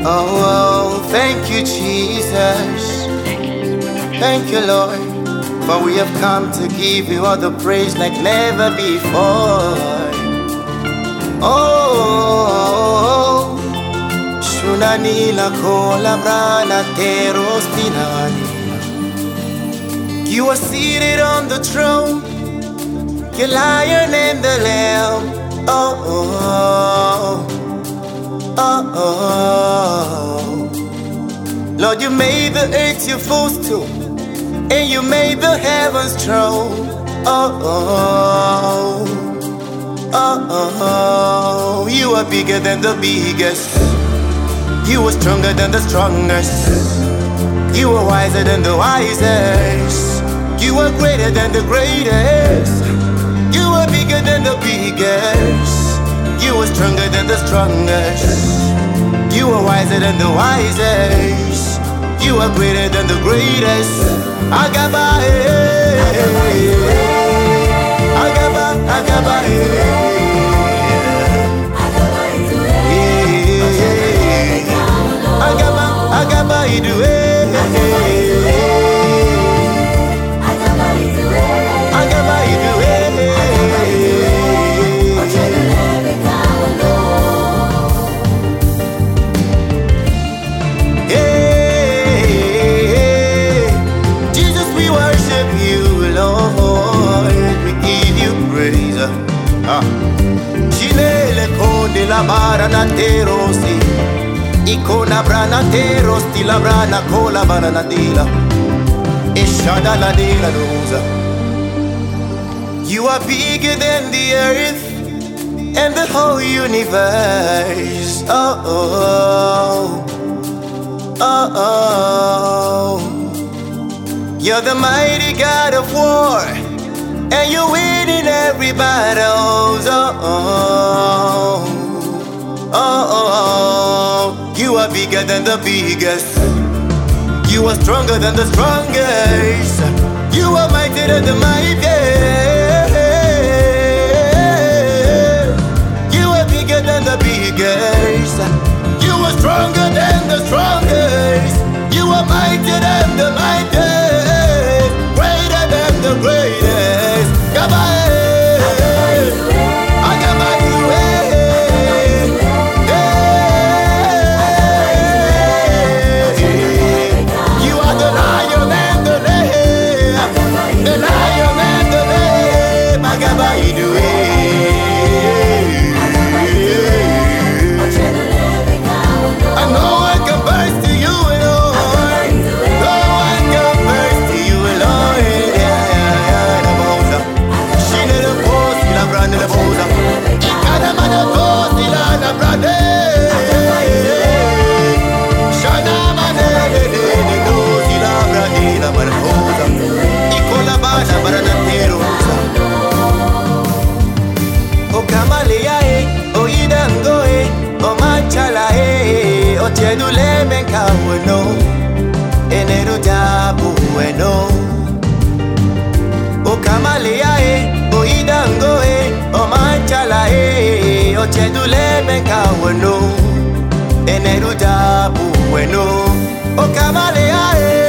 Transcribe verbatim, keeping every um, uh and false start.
Oh, thank you, Jesus. Thank you, Lord, for we have come to give you all the praise like never before. Oh, Shunani la kola brana terostinani. You are seated on the throne, your lion and the lamb. Oh, oh, oh, oh. Lord, you made the earth your footstool, and you made the heavens throne. Oh, oh, oh, oh. You are bigger than the biggest. You are stronger than the strongest. You are wiser than the wisest. You are greater than the greatest. You are bigger than the biggest. You are stronger than the strongest. You are wiser than the wisest. You are greater than the greatest. Agaba, Agaba, Agaba, Agaba, Agaba, Idu, Agaba, Idu, Chilele conde la barana terosi, icona brana terosti la brana cola banana dila, e shada la dela rosa. You are bigger than the earth and the whole universe. Oh, oh, oh, oh. You're the mighty God of war, and you're winning every battle. Oh, oh, oh, oh. You are bigger than the biggest. You are stronger than the strongest. You are mightier than the mightiest. You are bigger than the biggest. You are stronger than the strongest. You are mightier than the mightiest. Greater than the greatest. You are the lion and the lamb, the lion and the lamb. And no one compares to you, Lord. No one compares to you, Lord. Ochedule menka weno, eneruda buweno, okamale ae.